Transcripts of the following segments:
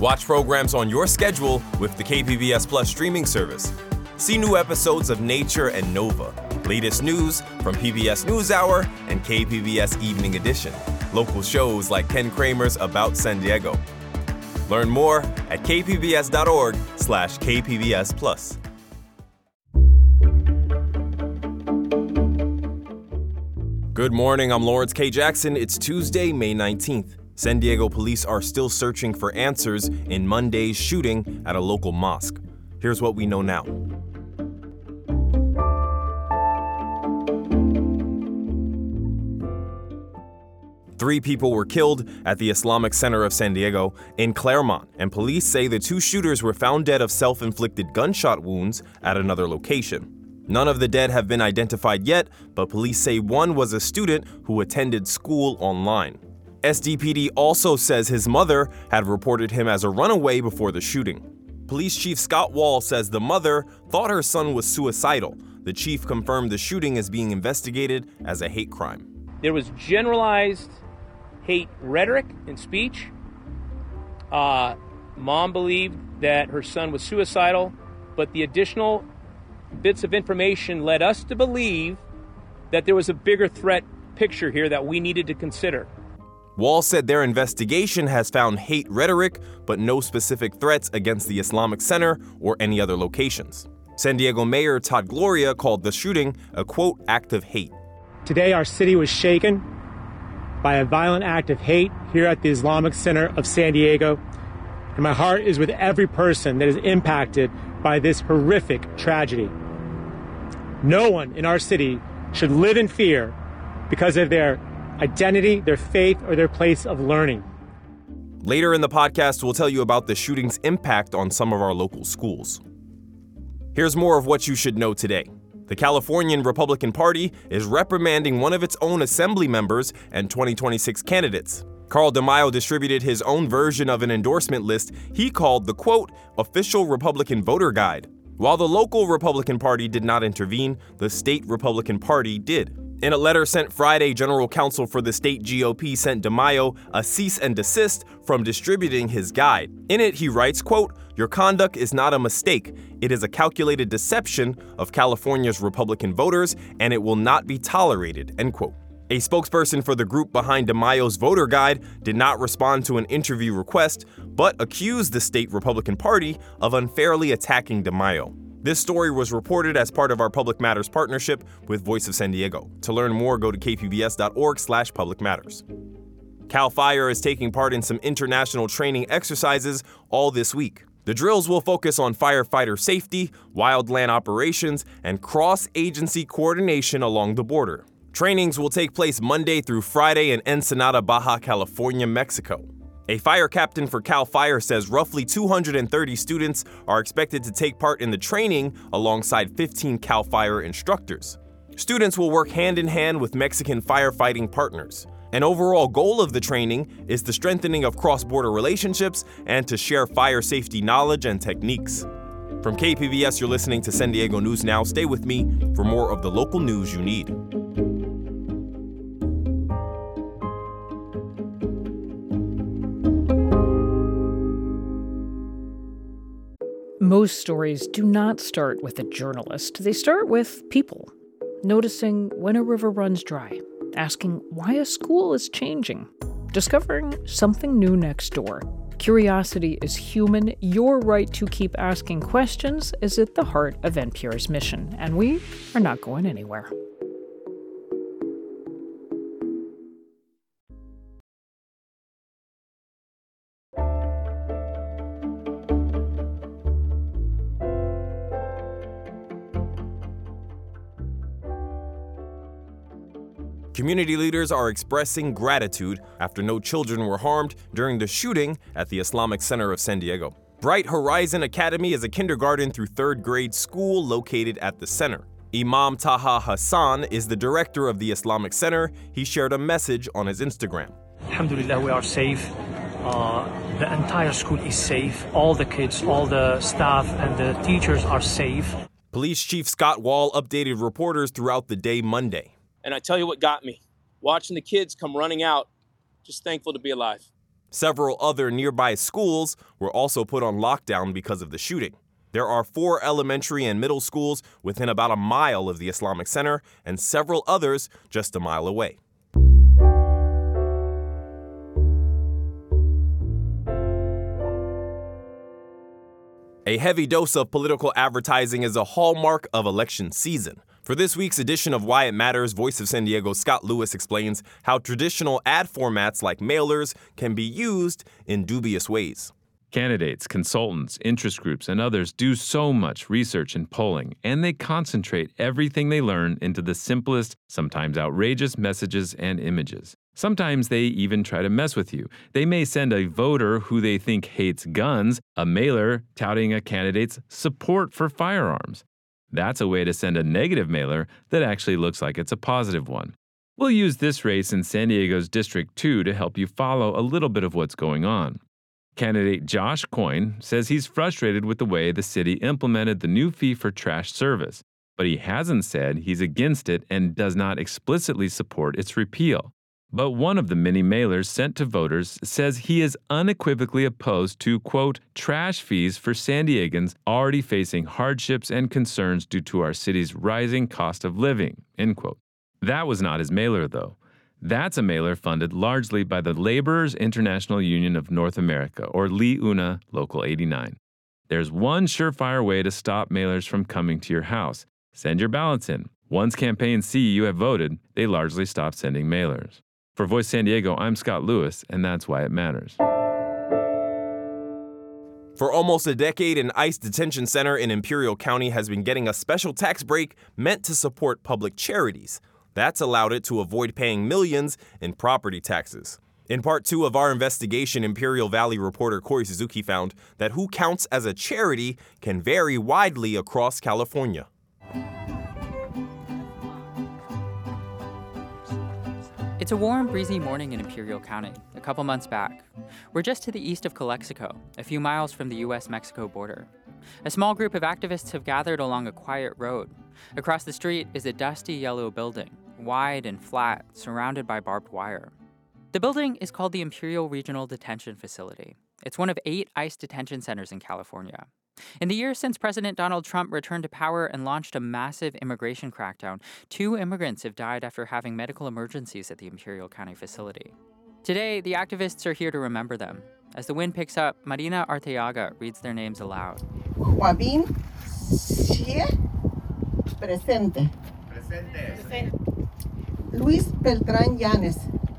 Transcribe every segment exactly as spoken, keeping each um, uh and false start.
Watch programs on your schedule with the K P B S Plus streaming service. See new episodes of Nature and Nova, latest news from P B S NewsHour and K P B S Evening Edition, local shows like Ken Kramer's About San Diego. Learn more at kpbs.org slash kpbs plus. Good morning, I'm Lawrence K. Jackson. It's Tuesday, May nineteenth. San Diego police are still searching for answers in Monday's shooting at a local mosque. Here's what we know now. Three people were killed at the Islamic Center of San Diego in Claremont, and police say the two shooters were found dead of self-inflicted gunshot wounds at another location. None of the dead have been identified yet, but police say one was a student who attended school online. S D P D also says his mother had reported him as a runaway before the shooting. Police Chief Scott Wall says the mother thought her son was suicidal. The chief confirmed the shooting is being investigated as a hate crime. There was generalized hate rhetoric and speech. Uh, mom believed that her son was suicidal, but the additional bits of information led us to believe that there was a bigger threat picture here that we needed to consider. Wall said their investigation has found hate rhetoric, but no specific threats against the Islamic Center or any other locations. San Diego Mayor Todd Gloria called the shooting a, quote, act of hate. Today, our city was shaken by a violent act of hate here at the Islamic Center of San Diego, and my heart is with every person that is impacted by this horrific tragedy. No one in our city should live in fear because of their identity, their faith, or their place of learning. Later in the podcast, we'll tell you about the shooting's impact on some of our local schools. Here's more of what you should know today. The Californian Republican Party is reprimanding one of its own assembly members and twenty twenty-six candidates. Carl DeMaio distributed his own version of an endorsement list he called the, quote, official Republican voter guide. While the local Republican Party did not intervene, the state Republican Party did. In a letter sent Friday, General Counsel for the state G O P sent DeMaio a cease and desist from distributing his guide. In it, he writes, quote, your conduct is not a mistake. It is a calculated deception of California's Republican voters, and it will not be tolerated, end quote. A spokesperson for the group behind DeMaio's voter guide did not respond to an interview request, but accused the state Republican Party of unfairly attacking DeMaio. This story was reported as part of our Public Matters partnership with Voice of San Diego. To learn more, go to kpbs.org slash public matters. CAL FIRE is taking part in some international training exercises all this week. The drills will focus on firefighter safety, wildland operations, and cross-agency coordination along the border. Trainings will take place Monday through Friday in Ensenada, Baja California, Mexico. A fire captain for CAL FIRE says roughly two hundred thirty students are expected to take part in the training alongside fifteen CAL FIRE instructors. Students will work hand in hand with Mexican firefighting partners. An overall goal of the training is the strengthening of cross-border relationships and to share fire safety knowledge and techniques. From K P B S, you're listening to San Diego News Now. Stay with me for more of the local news you need. Most stories do not start with a journalist. They start with people, noticing when a river runs dry, asking why a school is changing, discovering something new next door. Curiosity is human. Your right to keep asking questions is at the heart of N P R's mission, and we are not going anywhere. Community leaders are expressing gratitude after no children were harmed during the shooting at the Islamic Center of San Diego. Bright Horizon Academy is a kindergarten through third grade school located at the center. Imam Taha Hassan is the director of the Islamic Center. He shared a message on his Instagram. Alhamdulillah, we are safe. Uh, the entire school is safe. All the kids, all the staff, and the teachers are safe. Police Chief Scott Wall updated reporters throughout the day Monday. And I tell you what got me. Watching the kids come running out, just thankful to be alive. Several other nearby schools were also put on lockdown because of the shooting. There are four elementary and middle schools within about a mile of the Islamic Center and several others just a mile away. A heavy dose of political advertising is a hallmark of election season. For this week's edition of Why It Matters, Voice of San Diego Scott Lewis explains how traditional ad formats like mailers can be used in dubious ways. Candidates, consultants, interest groups, and others do so much research and polling, and they concentrate everything they learn into the simplest, sometimes outrageous messages and images. Sometimes they even try to mess with you. They may send a voter who they think hates guns a mailer touting a candidate's support for firearms. That's a way to send a negative mailer that actually looks like it's a positive one. We'll use this race in San Diego's District two to help you follow a little bit of what's going on. Candidate Josh Coyne says he's frustrated with the way the city implemented the new fee for trash service, but he hasn't said he's against it and does not explicitly support its repeal. But one of the many mailers sent to voters says he is unequivocally opposed to, quote, trash fees for San Diegans already facing hardships and concerns due to our city's rising cost of living, end quote. That was not his mailer, though. That's a mailer funded largely by the Laborers International Union of North America, or L I U N A Local eighty-nine. There's one surefire way to stop mailers from coming to your house. Send your ballots in. Once campaigns see you have voted, they largely stop sending mailers. For Voice San Diego, I'm Scott Lewis, and that's why it matters. For almost a decade, an ICE detention center in Imperial County has been getting a special tax break meant to support public charities. That's allowed it to avoid paying millions in property taxes. In part two of our investigation, Imperial Valley reporter Corey Suzuki found that who counts as a charity can vary widely across California. It's a warm, breezy morning in Imperial County, a couple months back. We're just to the east of Calexico, a few miles from the U S Mexico border. A small group of activists have gathered along a quiet road. Across the street is a dusty yellow building, wide and flat, surrounded by barbed wire. The building is called the Imperial Regional Detention Facility. It's one of eight ICE detention centers in California. In the years since President Donald Trump returned to power and launched a massive immigration crackdown, two immigrants have died after having medical emergencies at the Imperial County facility. Today, the activists are here to remember them. As the wind picks up, Marina Arteaga reads their names aloud. Joaquín Xie, presente. Presente. Luis Beltrán Llanes.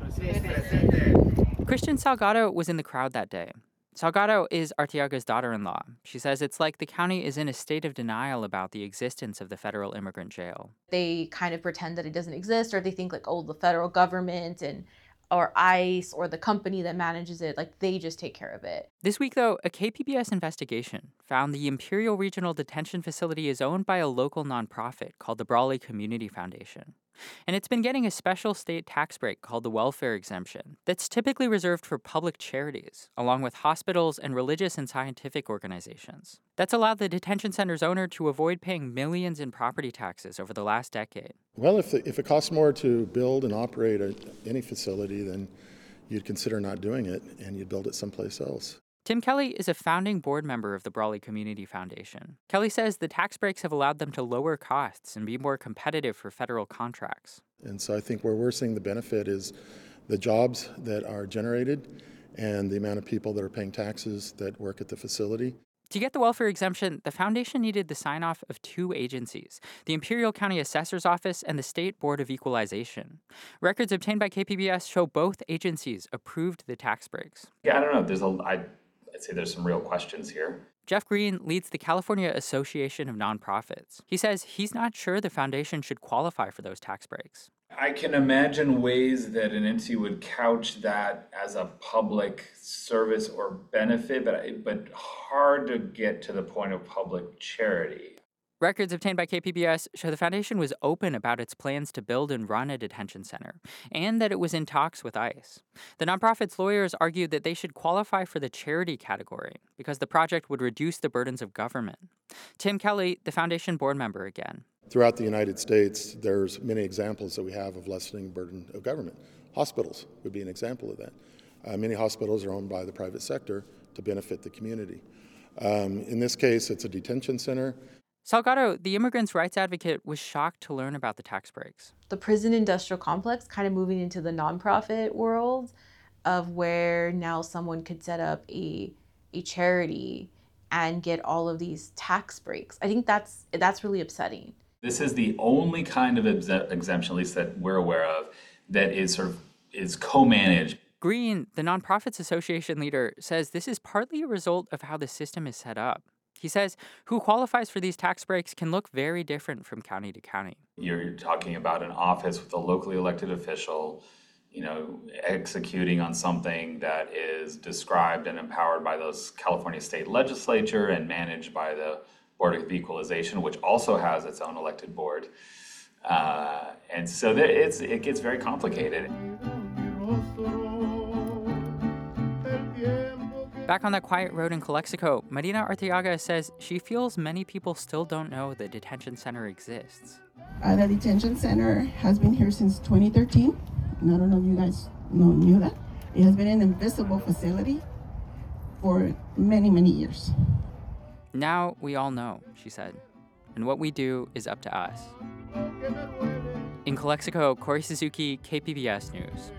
Presente. Christian Salgado was in the crowd that day. Salgado is Arteaga's daughter-in-law. She says it's like the county is in a state of denial about the existence of the federal immigrant jail. They kind of pretend that it doesn't exist, or they think like, oh, the federal government and or ICE or the company that manages it, like they just take care of it. This week, though, a K P B S investigation found the Imperial Regional Detention Facility is owned by a local nonprofit called the Brawley Community Foundation. And it's been getting a special state tax break called the welfare exemption that's typically reserved for public charities, along with hospitals and religious and scientific organizations. That's allowed the detention center's owner to avoid paying millions in property taxes over the last decade. Well, if, the, if it costs more to build and operate a, any facility, then you'd consider not doing it and you'd build it someplace else. Tim Kelly is a founding board member of the Brawley Community Foundation. Kelly says the tax breaks have allowed them to lower costs and be more competitive for federal contracts. And so I think where we're seeing the benefit is the jobs that are generated and the amount of people that are paying taxes that work at the facility. To get the welfare exemption, the foundation needed the sign-off of two agencies, the Imperial County Assessor's Office and the State Board of Equalization. Records obtained by K P B S show both agencies approved the tax breaks. Yeah, I don't know. There's a, I, I'd say there's some real questions here. Jeff Green leads the California Association of Nonprofits. He says he's not sure the foundation should qualify for those tax breaks. I can imagine ways that an entity would couch that as a public service or benefit, but but hard to get to the point of public charity. Records obtained by K P B S show the foundation was open about its plans to build and run a detention center, and that it was in talks with ICE. The nonprofit's lawyers argued that they should qualify for the charity category because the project would reduce the burdens of government. Tim Kelly, the foundation board member again. Throughout the United States, there's many examples that we have of lessening burden of government. Hospitals would be an example of that. Uh, many hospitals are owned by the private sector to benefit the community. Um, in this case, it's a detention center. Salgado, the immigrants' rights advocate, was shocked to learn about the tax breaks. The prison industrial complex kind of moving into the nonprofit world of where now someone could set up a a charity and get all of these tax breaks. I think that's that's really upsetting. This is the only kind of ex- exemption, at least that we're aware of, that is sort of is co-managed. Green, the Nonprofits Association leader, says this is partly a result of how the system is set up. He says who qualifies for these tax breaks can look very different from county to county. You're talking about an office with a locally elected official, you know, executing on something that is described and empowered by the California state legislature and managed by the Board of Equalization, which also has its own elected board. Uh, and so there, it's, it gets very complicated. Back on that quiet road in Calexico, Marina Arteaga says she feels many people still don't know the detention center exists. Uh, the detention center has been here since twenty thirteen. And I don't know if you guys know, knew that. It has been an invisible facility for many, many years. Now we all know, she said, and what we do is up to us. In Calexico, Corey Suzuki, K P B S News.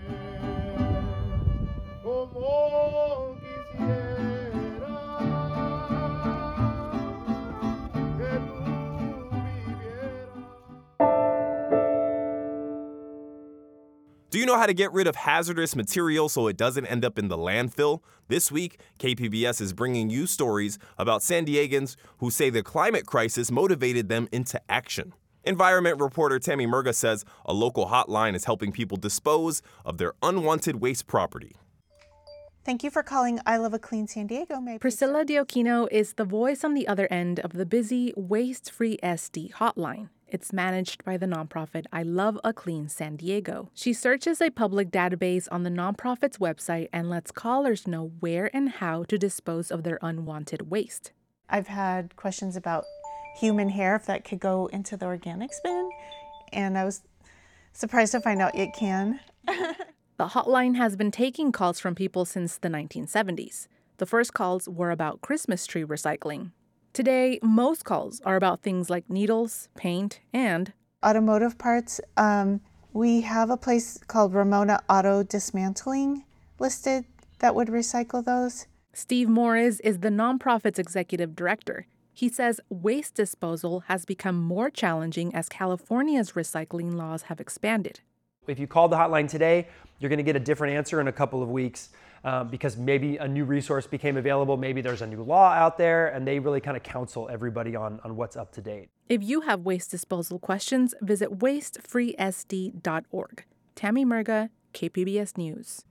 Do you know how to get rid of hazardous material so it doesn't end up in the landfill? This week, K P B S is bringing you stories about San Diegans who say the climate crisis motivated them into action. Environment reporter Tammy Murga says a local hotline is helping people dispose of their unwanted waste property. Thank you for calling I Love a Clean San Diego. May Priscilla Dioquino is the voice on the other end of the busy Waste-Free S D hotline. It's managed by the nonprofit I Love a Clean San Diego. She searches a public database on the nonprofit's website and lets callers know where and how to dispose of their unwanted waste. I've had questions about human hair, if that could go into the organics bin, and I was surprised to find out it can. The hotline has been taking calls from people since the nineteen seventies. The first calls were about Christmas tree recycling. Today, most calls are about things like needles, paint, and automotive parts. Um, we have a place called Ramona Auto Dismantling listed that would recycle those. Steve Morris is the nonprofit's executive director. He says waste disposal has become more challenging as California's recycling laws have expanded. If you call the hotline today, you're going to get a different answer in a couple of weeks uh, because maybe a new resource became available, maybe there's a new law out there, and they really kind of counsel everybody on, on what's up to date. If you have waste disposal questions, visit waste free S D dot org. Tammy Murga, K P B S News.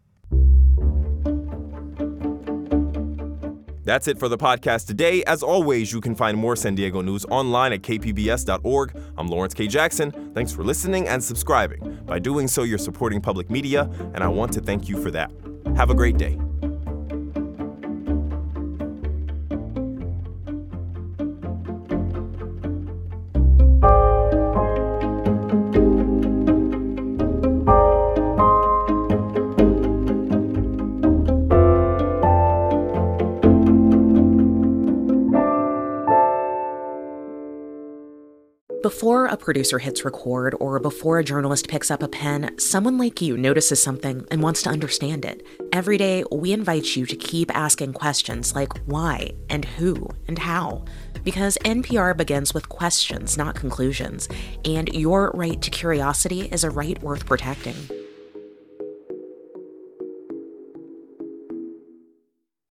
That's it for the podcast today. As always, you can find more San Diego news online at K P B S dot org. I'm Lawrence K. Jackson. Thanks for listening and subscribing. By doing so, you're supporting public media, and I want to thank you for that. Have a great day. Before a producer hits record or before a journalist picks up a pen, someone like you notices something and wants to understand it. Every day, we invite you to keep asking questions like why and who and how. Because N P R begins with questions, not conclusions. And your right to curiosity is a right worth protecting.